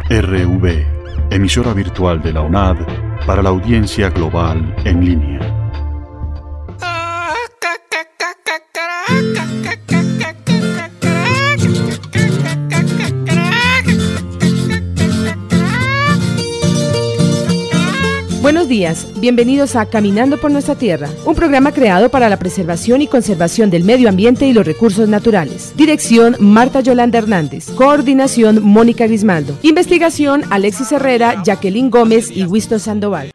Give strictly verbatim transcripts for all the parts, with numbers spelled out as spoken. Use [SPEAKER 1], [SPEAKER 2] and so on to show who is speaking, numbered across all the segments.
[SPEAKER 1] R V, emisora virtual de la U N A D para la audiencia global en línea.
[SPEAKER 2] Buenos días, bienvenidos a Caminando por Nuestra Tierra, un programa creado para la preservación y conservación del medio ambiente y los recursos naturales. Dirección Marta Yolanda Hernández, coordinación Mónica Grismaldo, investigación Alexis Herrera, Jacqueline Gómez y Winston Sandoval.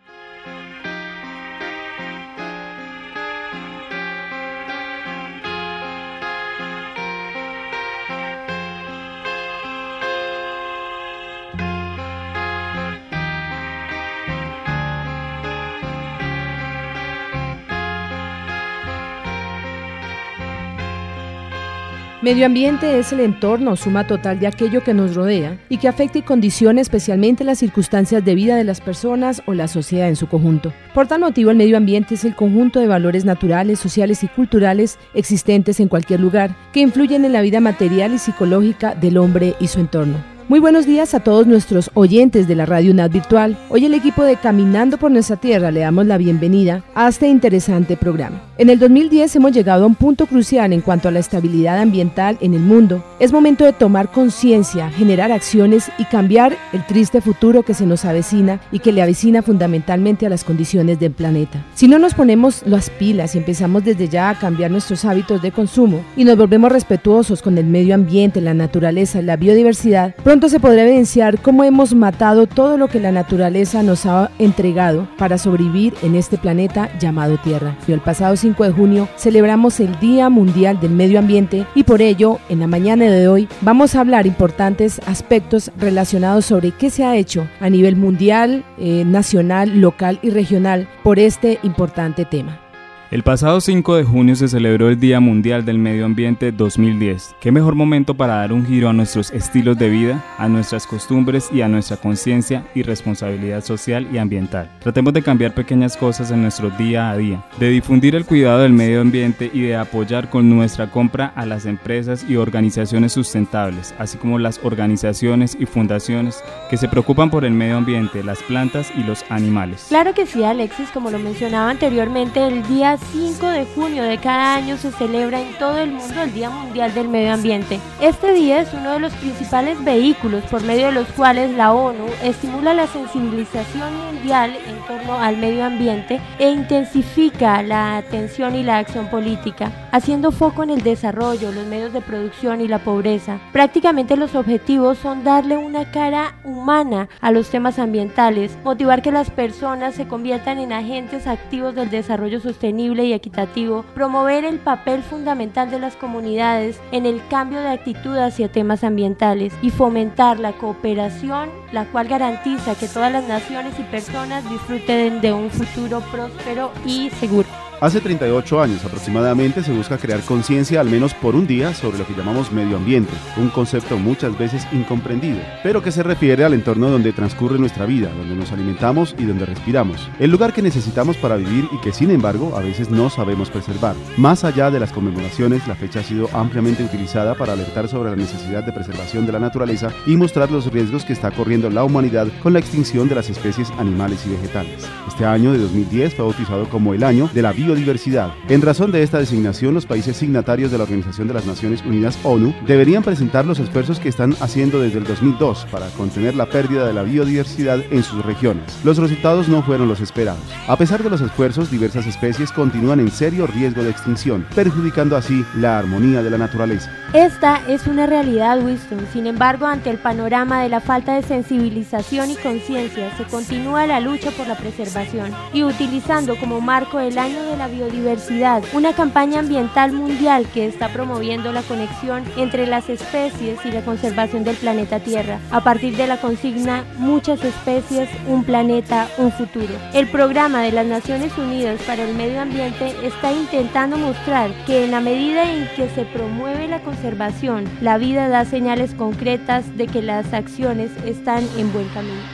[SPEAKER 2] Medio ambiente es el entorno o suma total de aquello que nos rodea y que afecta y condiciona especialmente las circunstancias de vida de las personas o la sociedad en su conjunto. Por tal motivo, el medio ambiente es el conjunto de valores naturales, sociales y culturales existentes en cualquier lugar que influyen en la vida material y psicológica del hombre y su entorno. Muy buenos días a todos nuestros oyentes de la Radio U N A D Virtual. Hoy el equipo de Caminando por Nuestra Tierra le damos la bienvenida a este interesante programa. En el dos mil diez hemos llegado a un punto crucial en cuanto a la estabilidad ambiental en el mundo. Es momento de tomar conciencia, generar acciones y cambiar el triste futuro que se nos avecina y que le avecina fundamentalmente a las condiciones del planeta. Si no nos ponemos las pilas y empezamos desde ya a cambiar nuestros hábitos de consumo y nos volvemos respetuosos con el medio ambiente, la naturaleza y la biodiversidad, pronto se podrá evidenciar cómo hemos matado todo lo que la naturaleza nos ha entregado para sobrevivir en este planeta llamado Tierra. Y el pasado cinco de junio celebramos el Día Mundial del Medio Ambiente y por ello, en la mañana de hoy, vamos a hablar importantes aspectos relacionados sobre qué se ha hecho a nivel mundial, eh, nacional, local y regional por este importante tema.
[SPEAKER 3] El pasado cinco de junio se celebró el Día Mundial del Medio Ambiente dos mil diez. ¿Qué mejor momento para dar un giro a nuestros estilos de vida, a nuestras costumbres y a nuestra conciencia y responsabilidad social y ambiental? Tratemos de cambiar pequeñas cosas en nuestro día a día, de difundir el cuidado del medio ambiente y de apoyar con nuestra compra a las empresas y organizaciones sustentables, así como las organizaciones y fundaciones que se preocupan por el medio ambiente, las plantas y los animales.
[SPEAKER 4] Claro que sí, Alexis, como lo mencionaba anteriormente, el día cinco de junio de cada año se celebra en todo el mundo el Día Mundial del Medio Ambiente. Este día es uno de los principales vehículos por medio de los cuales la ONU estimula la sensibilización mundial en torno al medio ambiente e intensifica la atención y la acción política, haciendo foco en el desarrollo, los medios de producción y la pobreza. Prácticamente los objetivos son darle una cara humana a los temas ambientales, motivar que las personas se conviertan en agentes activos del desarrollo sostenible y equitativo, promover el papel fundamental de las comunidades en el cambio de actitud hacia temas ambientales y fomentar la cooperación, la cual garantiza que todas las naciones y personas disfruten de un futuro próspero y seguro.
[SPEAKER 5] Hace treinta y ocho años aproximadamente se busca crear conciencia al menos por un día sobre lo que llamamos medio ambiente, un concepto muchas veces incomprendido, pero que se refiere al entorno donde transcurre nuestra vida, donde nos alimentamos y donde respiramos, el lugar que necesitamos para vivir y que sin embargo a veces no sabemos preservar. Más allá de las conmemoraciones, la fecha ha sido ampliamente utilizada para alertar sobre la necesidad de preservación de la naturaleza y mostrar los riesgos que está corriendo la humanidad con la extinción de las especies animales y vegetales. Este año de dos mil diez fue bautizado como el año de la biodiversidad. En razón de esta designación, los países signatarios de la Organización de las Naciones Unidas, ONU, deberían presentar los esfuerzos que están haciendo desde el dos mil dos para contener la pérdida de la biodiversidad en sus regiones. Los resultados no fueron los esperados. A pesar de los esfuerzos, diversas especies continúan en serio riesgo de extinción, perjudicando así la armonía de la naturaleza.
[SPEAKER 4] Esta es una realidad, Winston. Sin embargo, ante el panorama de la falta de sensibilización y conciencia, se continúa la lucha por la preservación y utilizando como marco el año de la biodiversidad, una campaña ambiental mundial que está promoviendo la conexión entre las especies y la conservación del planeta Tierra, a partir de la consigna Muchas especies, un planeta, un futuro. El programa de las Naciones Unidas para el Medio Ambiente está intentando mostrar que en la medida en que se promueve la conservación, la vida da señales concretas de que las acciones están en buen camino.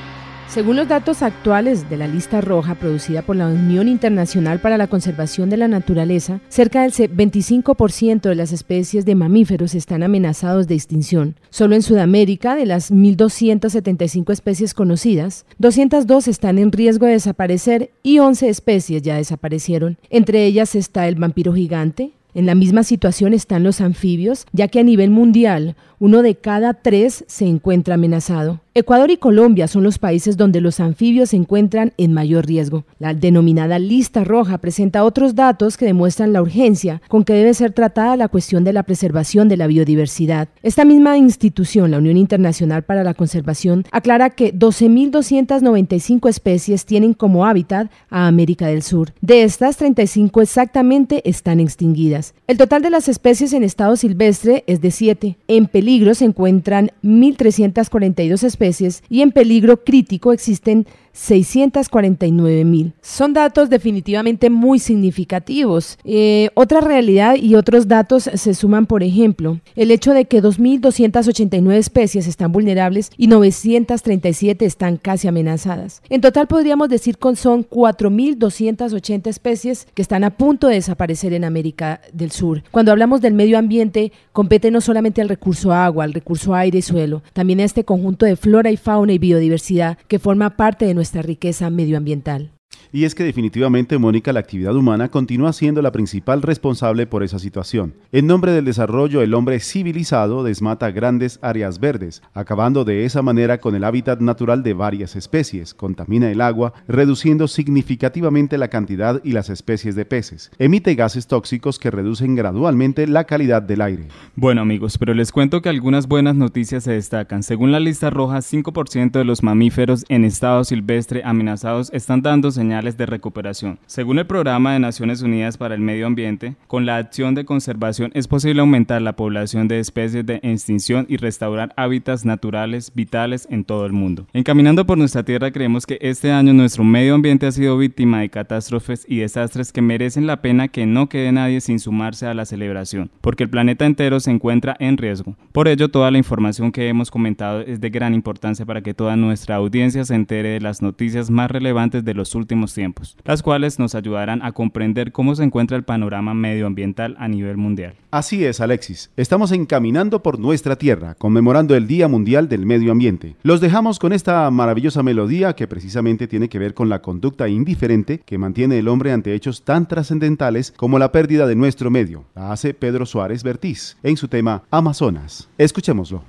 [SPEAKER 2] Según los datos actuales de la lista roja producida por la Unión Internacional para la Conservación de la Naturaleza, cerca del veinticinco por ciento de las especies de mamíferos están amenazados de extinción. Solo en Sudamérica, de las mil doscientas setenta y cinco especies conocidas, doscientas dos están en riesgo de desaparecer y once especies ya desaparecieron. Entre ellas está el vampiro gigante. En la misma situación están los anfibios, ya que a nivel mundial, uno de cada tres se encuentra amenazado. Ecuador y Colombia son los países donde los anfibios se encuentran en mayor riesgo. La denominada lista roja presenta otros datos que demuestran la urgencia con que debe ser tratada la cuestión de la preservación de la biodiversidad. Esta misma institución, la Unión Internacional para la Conservación, aclara que doce mil doscientas noventa y cinco especies tienen como hábitat a América del Sur. De estas, treinta y cinco exactamente están extinguidas. El total de las especies en estado silvestre es de siete. En peligro se encuentran mil trescientas cuarenta y dos especies y en peligro crítico existen seiscientas cuarenta y nueve mil. Son datos definitivamente muy significativos. Eh, otra realidad y otros datos se suman, por ejemplo, el hecho de que dos mil doscientas ochenta y nueve especies están vulnerables y novecientas treinta y siete están casi amenazadas. En total podríamos decir que son cuatro mil doscientas ochenta especies que están a punto de desaparecer en América del Sur. Cuando hablamos del medio ambiente, compete no solamente al recurso agua, al recurso aire y suelo, también a este conjunto de flora y fauna y biodiversidad que forma parte de nuestra riqueza medioambiental.
[SPEAKER 5] Y es que definitivamente, Mónica, la actividad humana continúa siendo la principal responsable por esa situación. En nombre del desarrollo, el hombre civilizado desmata grandes áreas verdes, acabando de esa manera con el hábitat natural de varias especies, contamina el agua, reduciendo significativamente la cantidad y las especies de peces, emite gases tóxicos que reducen gradualmente la calidad del aire.
[SPEAKER 3] Bueno, amigos, pero les cuento que algunas buenas noticias se destacan. Según la lista roja, cinco por ciento de los mamíferos en estado silvestre amenazados están dando señales de recuperación. Según el Programa de Naciones Unidas para el Medio Ambiente, con la acción de conservación es posible aumentar la población de especies de extinción y restaurar hábitats naturales vitales en todo el mundo. Encaminando por nuestra tierra, creemos que este año nuestro medio ambiente ha sido víctima de catástrofes y desastres que merecen la pena que no quede nadie sin sumarse a la celebración, porque el planeta entero se encuentra en riesgo. Por ello, toda la información que hemos comentado es de gran importancia para que toda nuestra audiencia se entere de las noticias más relevantes de los últimos tiempos, las cuales nos ayudarán a comprender cómo se encuentra el panorama medioambiental a nivel mundial.
[SPEAKER 5] Así es, Alexis. Estamos encaminando por nuestra tierra, conmemorando el Día Mundial del Medio Ambiente. Los dejamos con esta maravillosa melodía que precisamente tiene que ver con la conducta indiferente que mantiene el hombre ante hechos tan trascendentales como la pérdida de nuestro medio. La hace Pedro Suárez Bertiz en su tema Amazonas. Escuchémoslo.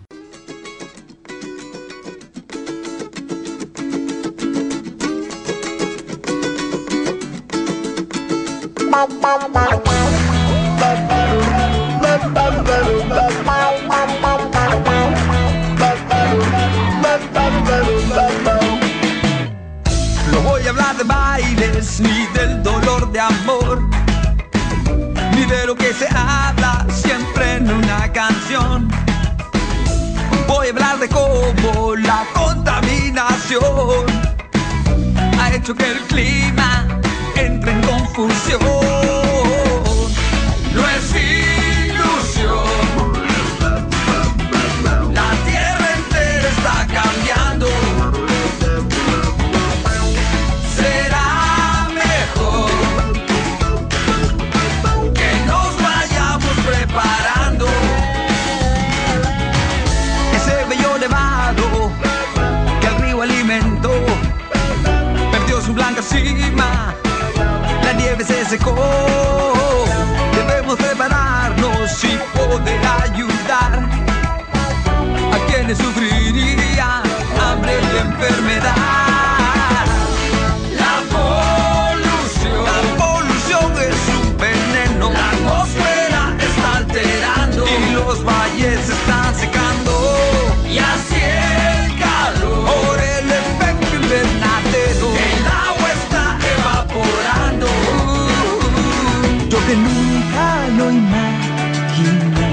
[SPEAKER 6] No voy a hablar de bailes, ni del dolor de amor, ni de lo que se habla siempre en una canción. Voy a hablar de cómo la contaminación ha hecho que el clima entre en confusión. No es ilusión, la tierra entera está cambiando. Será mejor que nos vayamos preparando. Ese bello nevado que al río alimentó perdió su blanca cima, la nieve se secó. Debemos prepararnos y poder ayudar a quienes sufrirían hambre y enfermedad. La polución, la polución es un veneno. La atmósfera está alterando y los valles se están secando. Y así el calor por el efecto invernadero, el agua está evaporando. Yo que nunca lo imaginé,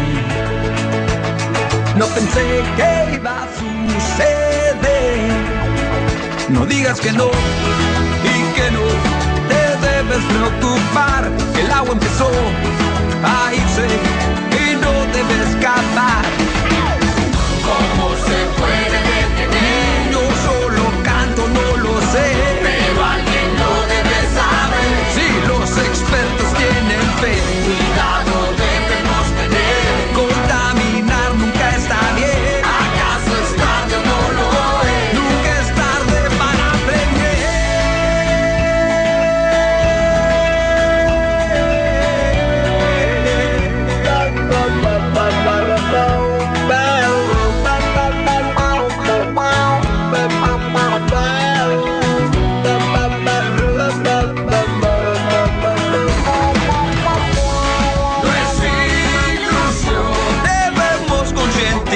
[SPEAKER 6] no pensé que iba a suceder. No digas que no y que no te debes preocupar. El agua empezó a irse y no debe escapar. ¿Cómo se puede detener? Yo solo canto, no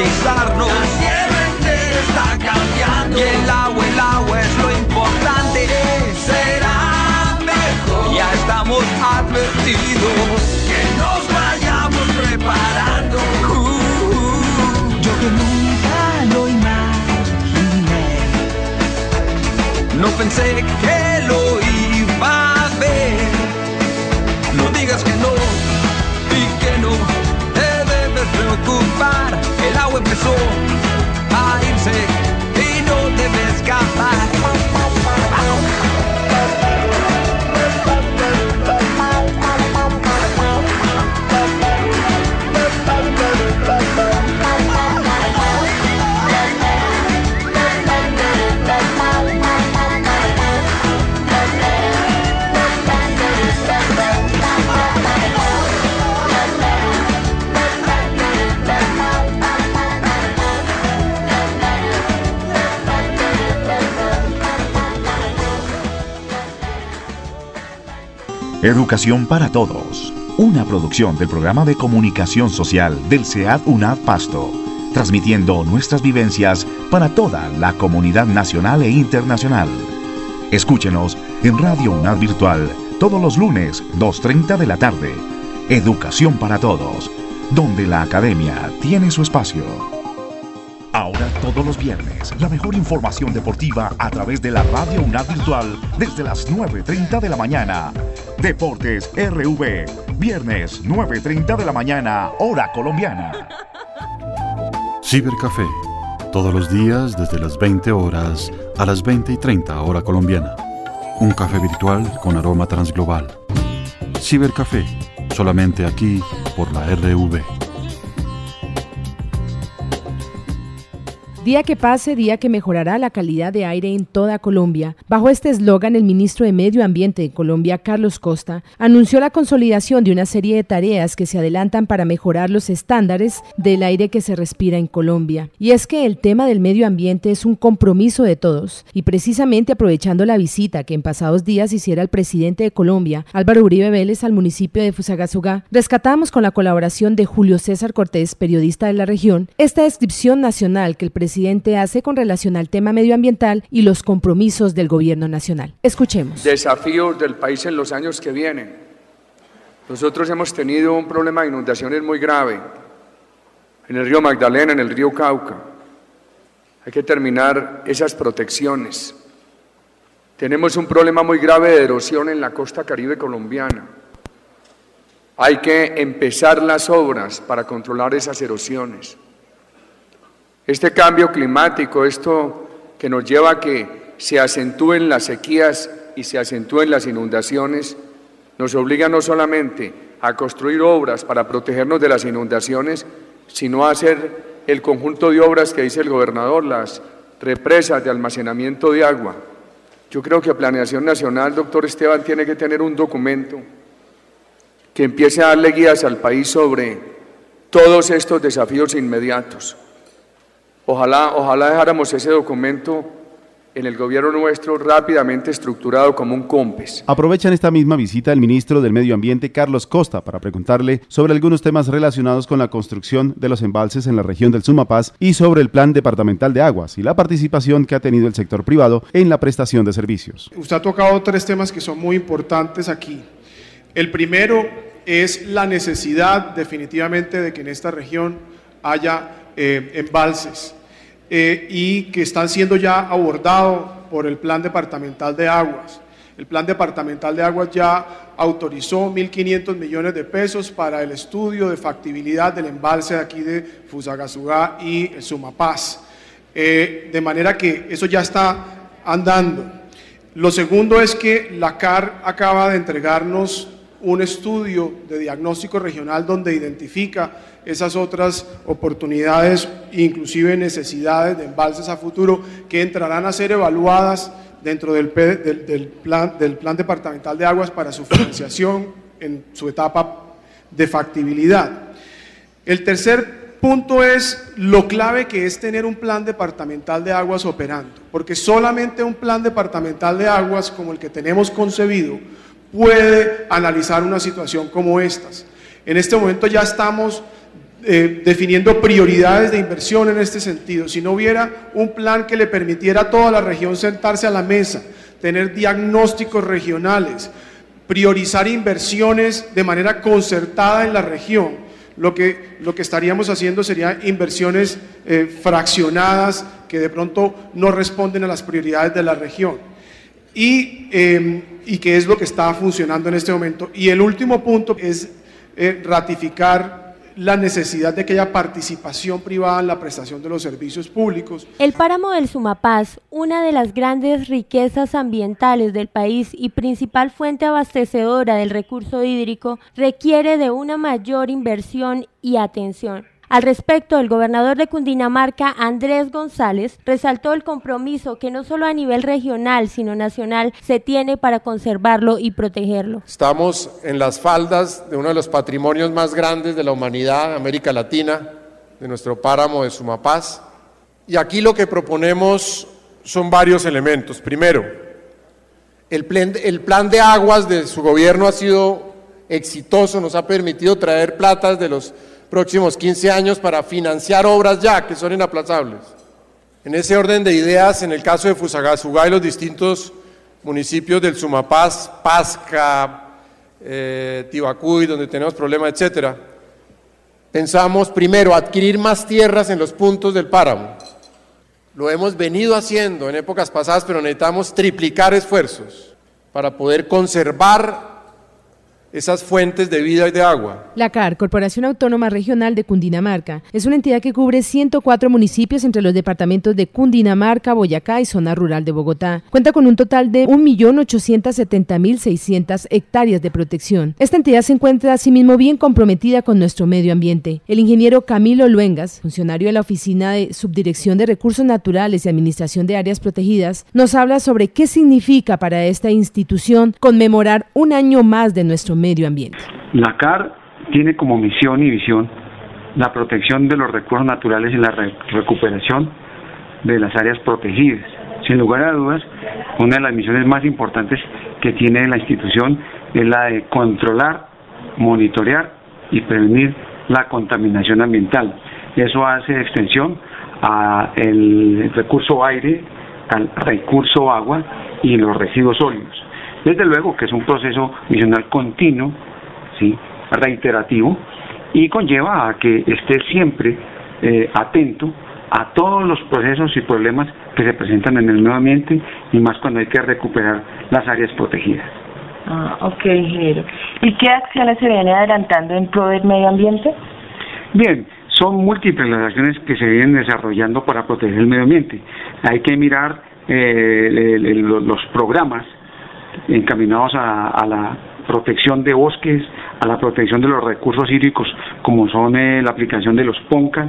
[SPEAKER 6] garantizarnos. La tierra entera está cambiando y el agua, el agua es lo importante. Será mejor, ya estamos advertidos, que nos vayamos preparando. Uh, uh, yo que nunca lo imaginé, no pensé que lo iba a ver. No digas que no y que no te debes preocupar. El agua empezó a irse y no debe escapar.
[SPEAKER 7] Educación para Todos, una producción del programa de comunicación social del C E A D UNAD Pasto, transmitiendo nuestras vivencias para toda la comunidad nacional e internacional. Escúchenos en Radio UNAD Virtual todos los lunes, dos treinta de la tarde. Educación para Todos, donde la academia tiene su espacio. Ahora todos los viernes, la mejor información deportiva a través de la Radio UNAD Virtual desde las nueve treinta de la mañana. Deportes R V, viernes nueve treinta de la mañana, hora colombiana.
[SPEAKER 1] Cibercafé, todos los días desde las veinte horas a las veinte y treinta hora colombiana. Un café virtual con aroma transglobal. Cibercafé, solamente aquí por la R V.
[SPEAKER 2] Día que pase, día que mejorará la calidad de aire en toda Colombia. Bajo este eslogan, el ministro de Medio Ambiente de Colombia, Carlos Costa, anunció la consolidación de una serie de tareas que se adelantan para mejorar los estándares del aire que se respira en Colombia. Y es que el tema del medio ambiente es un compromiso de todos. Y precisamente aprovechando la visita que en pasados días hiciera el presidente de Colombia, Álvaro Uribe Vélez, al municipio de Fusagasugá, rescatamos con la colaboración de Julio César Cortés, periodista de la región, esta descripción nacional que el presidente presidente hace con relación al tema medioambiental y los compromisos del gobierno nacional. Escuchemos.
[SPEAKER 8] Desafíos del país en los años que vienen. Nosotros hemos tenido un problema de inundaciones muy grave en el río Magdalena, en el río Cauca. Hay que terminar esas protecciones. Tenemos un problema muy grave de erosión en la costa caribe colombiana. Hay que empezar las obras para controlar esas erosiones. Este cambio climático, esto que nos lleva a que se acentúen las sequías y se acentúen las inundaciones, nos obliga no solamente a construir obras para protegernos de las inundaciones, sino a hacer el conjunto de obras que dice el gobernador, las represas de almacenamiento de agua. Yo creo que Planeación Nacional, doctor Esteban, tiene que tener un documento que empiece a darle guías al país sobre todos estos desafíos inmediatos. Ojalá, ojalá dejáramos ese documento en el gobierno nuestro rápidamente estructurado como un COMPES.
[SPEAKER 5] Aprovechan esta misma visita el ministro del Medio Ambiente, Carlos Costa, para preguntarle sobre algunos temas relacionados con la construcción de los embalses en la región del Sumapaz y sobre el Plan Departamental de Aguas y la participación que ha tenido el sector privado en la prestación de servicios.
[SPEAKER 9] Usted ha tocado tres temas que son muy importantes aquí. El primero es la necesidad definitivamente de que en esta región haya eh, embalses eh, y que están siendo ya abordados por el Plan Departamental de Aguas. El Plan Departamental de Aguas ya autorizó mil quinientos millones de pesos para el estudio de factibilidad del embalse de aquí de Fusagasugá y Sumapaz, eh, de manera que eso ya está andando. Lo segundo es que la C A R acaba de entregarnos un estudio de diagnóstico regional donde identifica esas otras oportunidades, inclusive necesidades de embalses a futuro que entrarán a ser evaluadas dentro del, del, del, plan, del Plan Departamental de Aguas para su financiación en su etapa de factibilidad. El tercer punto es lo clave que es tener un Plan Departamental de Aguas operando, porque solamente un Plan Departamental de Aguas como el que tenemos concebido puede analizar una situación como estas. En este momento ya estamos eh, definiendo prioridades de inversión en este sentido, si no hubiera un plan que le permitiera a toda la región sentarse a la mesa, tener diagnósticos regionales, priorizar inversiones de manera concertada en la región, lo que, lo que estaríamos haciendo sería inversiones eh, fraccionadas que de pronto no responden a las prioridades de la región. Y, eh, y que es lo que está funcionando en este momento. Y el último punto es eh, ratificar la necesidad de que haya participación privada en la prestación de los servicios públicos.
[SPEAKER 4] El páramo del Sumapaz, una de las grandes riquezas ambientales del país y principal fuente abastecedora del recurso hídrico, requiere de una mayor inversión y atención. Al respecto, el gobernador de Cundinamarca, Andrés González, resaltó el compromiso que no solo a nivel regional, sino nacional, se tiene para conservarlo y protegerlo.
[SPEAKER 10] Estamos en las faldas de uno de los patrimonios más grandes de la humanidad, de América Latina, de nuestro páramo de Sumapaz. Y aquí lo que proponemos son varios elementos. Primero, el plan, el plan de aguas de su gobierno ha sido exitoso, nos ha permitido traer platas de los próximos quince años para financiar obras ya que son inaplazables. En ese orden de ideas, en el caso de Fusagasugá y los distintos municipios del Sumapaz, Pasca, eh, Tibacuy, donde tenemos problemas, etcétera, pensamos primero adquirir más tierras en los puntos del páramo. Lo hemos venido haciendo en épocas pasadas, pero necesitamos triplicar esfuerzos para poder conservar esas fuentes de vida y de agua.
[SPEAKER 2] La C A R, Corporación Autónoma Regional de Cundinamarca, es una entidad que cubre ciento cuatro municipios entre los departamentos de Cundinamarca, Boyacá y zona rural de Bogotá. Cuenta con un total de un millón ochocientos setenta mil seiscientas hectáreas de protección. Esta entidad se encuentra asimismo bien comprometida con nuestro medio ambiente. El ingeniero Camilo Luengas, funcionario de la Oficina de Subdirección de Recursos Naturales y Administración de Áreas Protegidas, nos habla sobre qué significa para esta institución conmemorar un año más de nuestro medio ambiente.
[SPEAKER 11] La C A R tiene como misión y visión la protección de los recursos naturales y la re- recuperación de las áreas protegidas. Sin lugar a dudas, una de las misiones más importantes que tiene la institución es la de controlar, monitorear y prevenir la contaminación ambiental. Eso hace extensión al recurso aire, al recurso agua y los residuos sólidos. Desde luego que es un proceso misional continuo, ¿sí?, reiterativo, y conlleva a que esté siempre eh, atento a todos los procesos y problemas que se presentan en el medio ambiente, y más cuando hay que recuperar las áreas protegidas.
[SPEAKER 12] Ah, ok, ingeniero. ¿Y qué acciones se vienen adelantando en pro del medio ambiente?
[SPEAKER 11] Bien, son múltiples las acciones que se vienen desarrollando para proteger el medio ambiente. Hay que mirar eh, el, el, los programas encaminados a, a la protección de bosques, a la protección de los recursos hídricos, como son eh, la aplicación de los PONCA,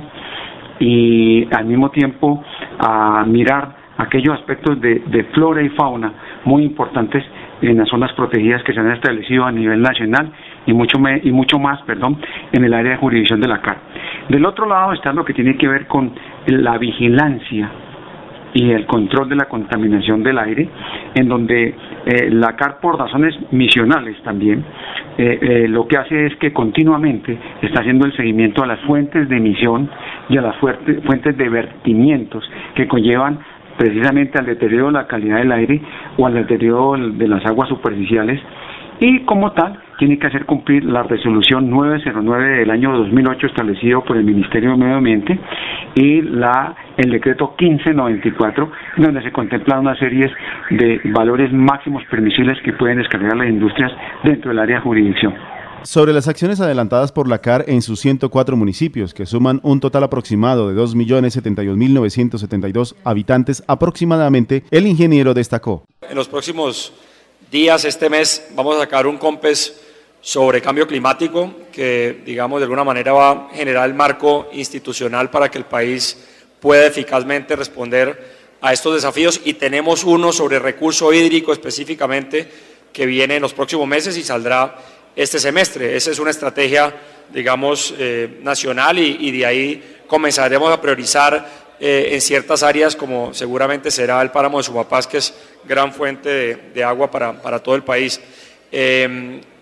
[SPEAKER 11] y al mismo tiempo a mirar aquellos aspectos de, de flora y fauna muy importantes en las zonas protegidas que se han establecido a nivel nacional y mucho, me, y mucho más perdón, en el área de jurisdicción de la C A R. Del otro lado está lo que tiene que ver con la vigilancia y el control de la contaminación del aire, en donde eh, la C A R, por razones misionales también, eh, eh, lo que hace es que continuamente está haciendo el seguimiento a las fuentes de emisión y a las fuerte, fuentes de vertimientos que conllevan precisamente al deterioro de la calidad del aire o al deterioro de las aguas superficiales, y como tal tiene que hacer cumplir la resolución nueve cero nueve del año dos mil ocho establecido por el Ministerio de Medio Ambiente y la el decreto quince noventa y cuatro, donde se contemplan una serie de valores máximos permisibles que pueden descargar las industrias dentro del área de jurisdicción.
[SPEAKER 5] Sobre las acciones adelantadas por la C A R en sus ciento cuatro municipios, que suman un total aproximado de dos millones setenta y dos mil novecientos setenta y dos habitantes aproximadamente, el ingeniero destacó.
[SPEAKER 13] En los próximos días, este mes, vamos a sacar un COMPES sobre cambio climático que, digamos, de alguna manera va a generar el marco institucional para que el país pueda eficazmente responder a estos desafíos, y tenemos uno sobre recurso hídrico específicamente que viene en los próximos meses y saldrá este semestre. Esa es una estrategia, digamos, eh, nacional, y, y de ahí comenzaremos a priorizar eh, en ciertas áreas, como seguramente será el páramo de Sumapaz, que es gran fuente de, de agua para, para todo el país. Eh,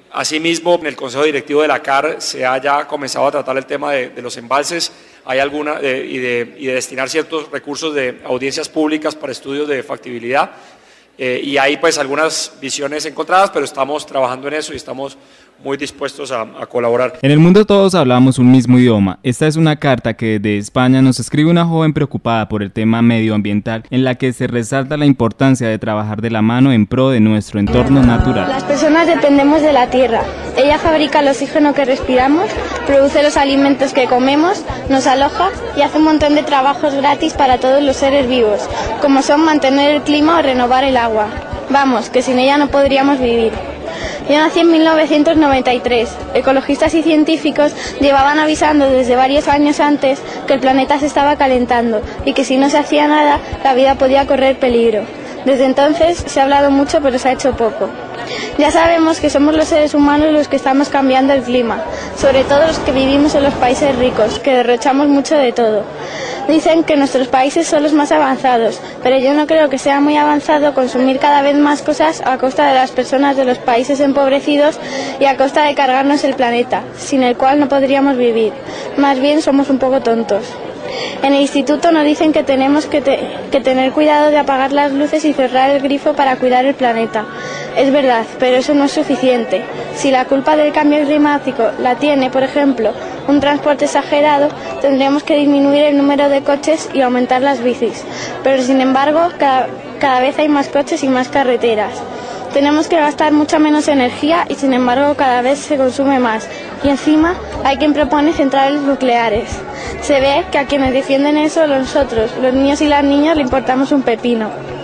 [SPEAKER 13] Asimismo, en el Consejo Directivo de la C A R se ha ya comenzado a tratar el tema de, de los embalses, hay alguna de, y, de, y de destinar ciertos recursos de audiencias públicas para estudios de factibilidad. Eh, y hay pues algunas visiones encontradas, pero estamos trabajando en eso y estamos muy dispuestos a, a colaborar.
[SPEAKER 3] En el mundo todos hablamos un mismo idioma. Esta es una carta que de España nos escribe una joven preocupada por el tema medioambiental, en la que se resalta la importancia de trabajar de la mano en pro de nuestro entorno natural.
[SPEAKER 14] Las personas dependemos de la tierra. Ella fabrica el oxígeno que respiramos, produce los alimentos que comemos, nos aloja y hace un montón de trabajos gratis para todos los seres vivos, como son mantener el clima o renovar el agua. Vamos, que sin ella no podríamos vivir. Yo nací en mil novecientos noventa y tres. Ecologistas y científicos llevaban avisando desde varios años antes que el planeta se estaba calentando y que si no se hacía nada, la vida podía correr peligro. Desde entonces se ha hablado mucho, pero se ha hecho poco. Ya sabemos que somos los seres humanos los que estamos cambiando el clima, sobre todo los que vivimos en los países ricos, que derrochamos mucho de todo. Dicen que nuestros países son los más avanzados, pero yo no creo que sea muy avanzado consumir cada vez más cosas a costa de las personas de los países empobrecidos y a costa de cargarnos el planeta, sin el cual no podríamos vivir. Más bien somos un poco tontos. En el instituto nos dicen que tenemos que, te, que tener cuidado de apagar las luces y cerrar el grifo para cuidar el planeta. Es verdad, pero eso no es suficiente. Si la culpa del cambio climático la tiene, por ejemplo, un transporte exagerado, tendríamos que disminuir el número de coches y aumentar las bicis. Pero sin embargo, cada, cada vez hay más coches y más carreteras. Tenemos que gastar mucha menos energía y sin embargo cada vez se consume más. Y encima hay quien propone centrales nucleares. Se ve que a quienes defienden eso, nosotros, los niños y las niñas, le importamos un pepino.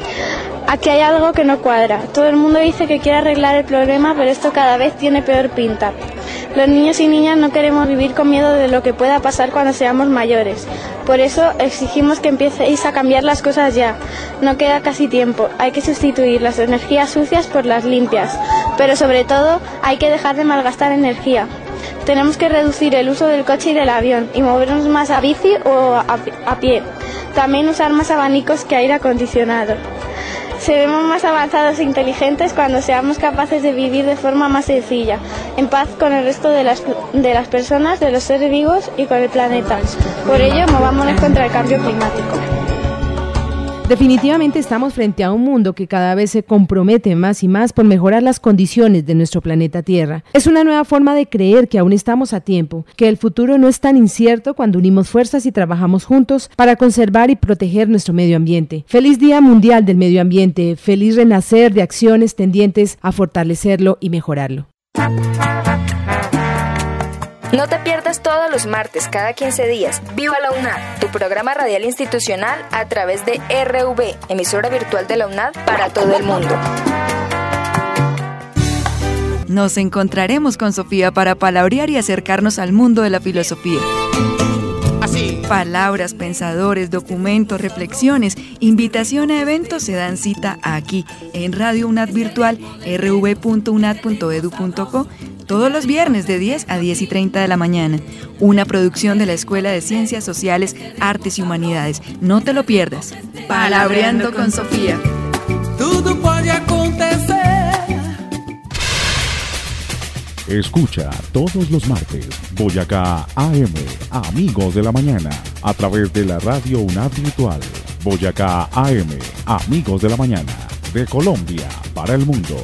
[SPEAKER 14] Aquí hay algo que no cuadra. Todo el mundo dice que quiere arreglar el problema, pero esto cada vez tiene peor pinta. Los niños y niñas no queremos vivir con miedo de lo que pueda pasar cuando seamos mayores. Por eso exigimos que empiecéis a cambiar las cosas ya. No queda casi tiempo. Hay que sustituir las energías sucias por las limpias. Pero sobre todo hay que dejar de malgastar energía. Tenemos que reducir el uso del coche y del avión y movernos más a bici o a, a pie. También usar más abanicos que aire acondicionado. Seremos más avanzados e inteligentes cuando seamos capaces de vivir de forma más sencilla, en paz con el resto de las, de las personas, de los seres vivos y con el planeta. Por ello, movámonos contra el cambio climático.
[SPEAKER 2] Definitivamente estamos frente a un mundo que cada vez se compromete más y más por mejorar las condiciones de nuestro planeta Tierra. Es una nueva forma de creer que aún estamos a tiempo, que el futuro no es tan incierto cuando unimos fuerzas y trabajamos juntos para conservar y proteger nuestro medio ambiente. Feliz Día Mundial del Medio Ambiente, feliz renacer de acciones tendientes a fortalecerlo y mejorarlo.
[SPEAKER 15] No te pierdas todos los martes, cada quince días, Viva la UNAD, tu programa radial institucional a través de R V, emisora virtual de la UNAD para todo el mundo.
[SPEAKER 16] Nos encontraremos con Sofía para palabrear y acercarnos al mundo de la filosofía. Así. Palabras, pensadores, documentos, reflexiones, invitación a eventos se dan cita aquí, en Radio UNAD Virtual, r v punto unad punto edu punto co, todos los viernes de diez a diez y treinta de la mañana. Una producción de la Escuela de Ciencias Sociales, Artes y Humanidades. No te lo pierdas. Palabreando con Sofía.
[SPEAKER 6] Todo puede acontecer.
[SPEAKER 17] Escucha todos los martes Boyacá A M, Amigos de la Mañana, a través de la Radio UNAD Virtual. Boyacá A M, Amigos de la Mañana, de Colombia para el mundo.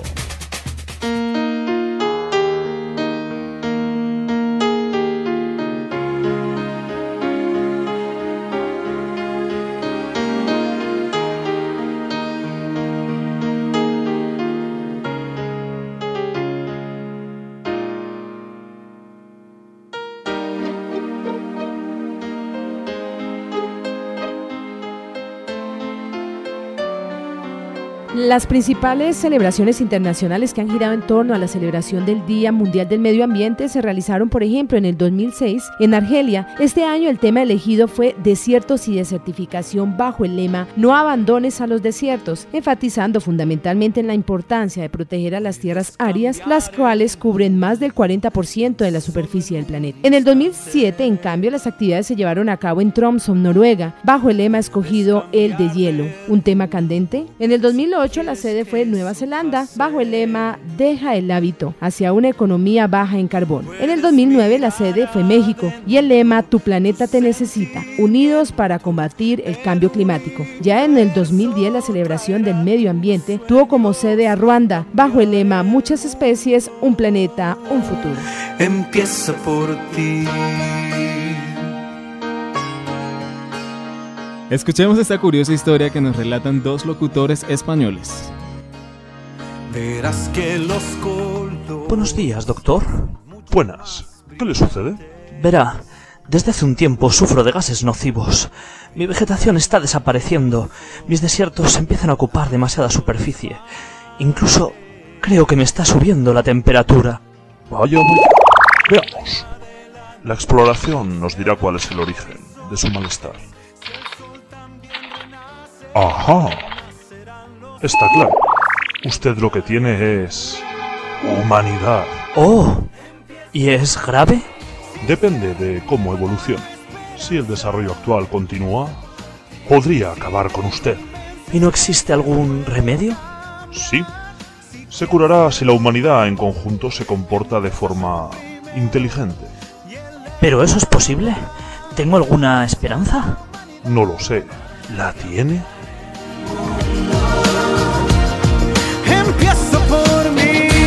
[SPEAKER 2] Las principales celebraciones internacionales que han girado en torno a la celebración del Día Mundial del Medio Ambiente se realizaron, por ejemplo, en el dos mil seis en Argelia. Este año el tema elegido fue desiertos y desertificación bajo el lema No abandones a los desiertos, enfatizando fundamentalmente en la importancia de proteger a las tierras áridas, las cuales cubren más del cuarenta por ciento de la superficie del planeta. En el dos mil siete, en cambio, las actividades se llevaron a cabo en Tromsø, Noruega, bajo el lema escogido El de hielo, un tema candente. En el dos mil ocho ocho la sede fue Nueva Zelanda, bajo el lema Deja el hábito, hacia una economía baja en carbón. En el dos mil nueve la sede fue México y el lema Tu planeta te necesita, unidos para combatir el cambio climático. Ya en el dos mil diez la celebración del medio ambiente tuvo como sede a Ruanda, bajo el lema Muchas especies, un planeta, un futuro.
[SPEAKER 18] Empieza por ti.
[SPEAKER 3] Escuchemos esta curiosa historia que nos relatan dos locutores españoles.
[SPEAKER 18] Verás que los colores...
[SPEAKER 19] Buenos días, doctor.
[SPEAKER 20] Buenas. ¿Qué le sucede?
[SPEAKER 19] Verá, desde hace un tiempo sufro de gases nocivos. Mi vegetación está desapareciendo. Mis desiertos empiezan a ocupar demasiada superficie. Incluso creo que me está subiendo la temperatura.
[SPEAKER 20] Vaya, veamos. La exploración nos dirá cuál es el origen de su malestar. Ajá. Está claro. Usted lo que tiene es... humanidad.
[SPEAKER 19] Oh, ¿y es grave?
[SPEAKER 20] Depende de cómo evolucione. Si el desarrollo actual continúa, podría acabar con usted.
[SPEAKER 19] ¿Y no existe algún remedio?
[SPEAKER 20] Sí. Se curará si la humanidad en conjunto se comporta de forma inteligente.
[SPEAKER 19] ¿Pero eso es posible? ¿Tengo alguna esperanza?
[SPEAKER 20] No lo sé. ¿La tiene?
[SPEAKER 18] Empiezo por mí.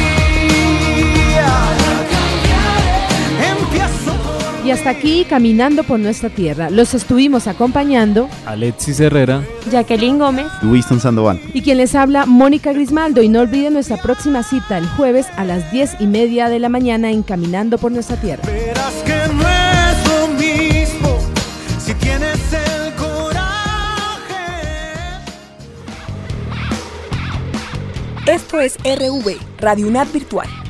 [SPEAKER 2] Y hasta aquí, caminando por nuestra tierra, los estuvimos acompañando
[SPEAKER 3] Alexis Herrera,
[SPEAKER 4] Jacqueline Gómez,
[SPEAKER 5] Winston Sandoval
[SPEAKER 2] y quien les habla, Mónica Grismaldo. Y no olviden nuestra próxima cita el jueves a las diez y media de la mañana en Caminando por nuestra tierra.
[SPEAKER 18] Verás que no es lo mismo si tienes el coraje.
[SPEAKER 21] Esto es R V, Radio UNAD Virtual.